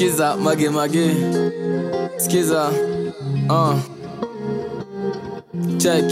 skiza mage mage, skiza check.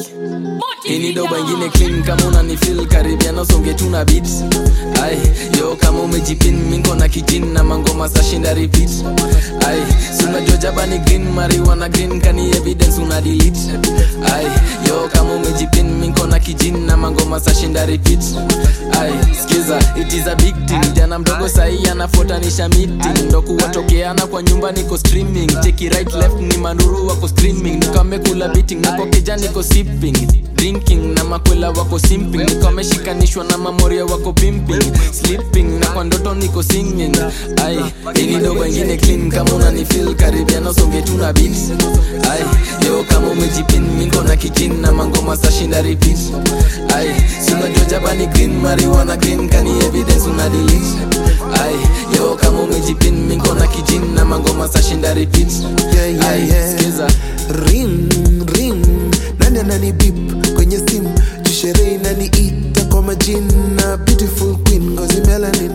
Ini doba ingine clean kama unanifeel karibiana songe tuna beat. Ay, yo kama umejipin minko na kijin na mangoma sashinda repeat. Ay, suna jojaba ni green marijuana green kani evidence una delete. Ay, yo kama umejipin minko na kijin na mangoma sashinda repeat. Ay, skiza it is a big thing. Jana mdogo sahi anafuatanisha meeting. Ndo kuwatokeana kwa nyumba niko streaming. Cheki right left ni manuru wako streaming. Nikamekula beating niko kijani niko sipping. Drinking na makwela wako simping. Niko ameshikanishwa na mamoria wako pimping. Sleeping na kwa ndoto niko singing. Ay, ini dogo ingine clean kama unanifeel karibiana songe tuna beat. Ay, yo kama umejipin minko na kijin na mangoma sashinda repeat. Ay, suna jojaba ni green marijuana green kani evidence una delete. Ay, yo kama umejipin minko na kijin na mangoma sashinda repeat. Ay, skiza ring ring nani beep kwenye simu jishere inaniita kwa majina beautiful queen ngozi melanin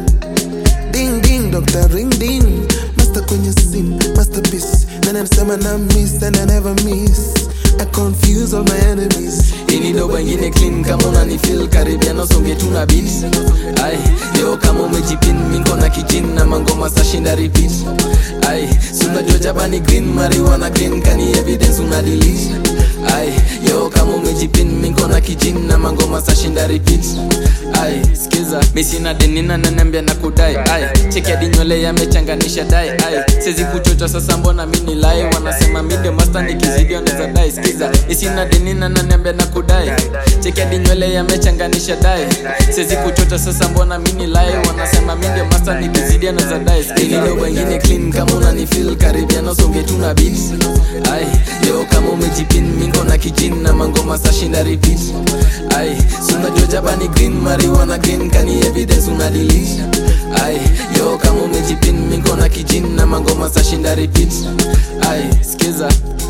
ding ding Dr. ring ding master kwenye simu masterpiece na nasema na miss and I never miss I confuse all my enemies. Ini doba ingine clean kama unanifeel karibiana songe tuna beat. Ay, yo kama umejipin minko na kijin na mangoma sashinda repeat. Ay, suna jojaba ni green marijuana green kani evidence una delete. Ay, yo kama umejipin minko na kijin na mangoma sashinda repeat. Ay, skiza misi na denina na nambia na kudai. Ay, cheki hadi nywele yamechanganisha dai. Ay, sezi kuchocha sasa mbona mini lie. Wanasema mide master nikizidi wanaweza dai. Skiza isi na denina na nambia na kudai. Cheki hadi nywele yamechanganisha dai. Sezi kuchocha sasa mbona mini lie. Wanasema mide master nikizidi wanaweza dai. Skiza doba ingine clean kama unanifeel karibiana songe tuna beat. Ay, yo kama umejipin minko na kijin na mangoma sashinda repeat. Ay, suna jojaba ni green marijuana green kani evidence una delete. Ay, yo kama umejipin minko na kijin na mangoma sashinda repeat. Ay, skiza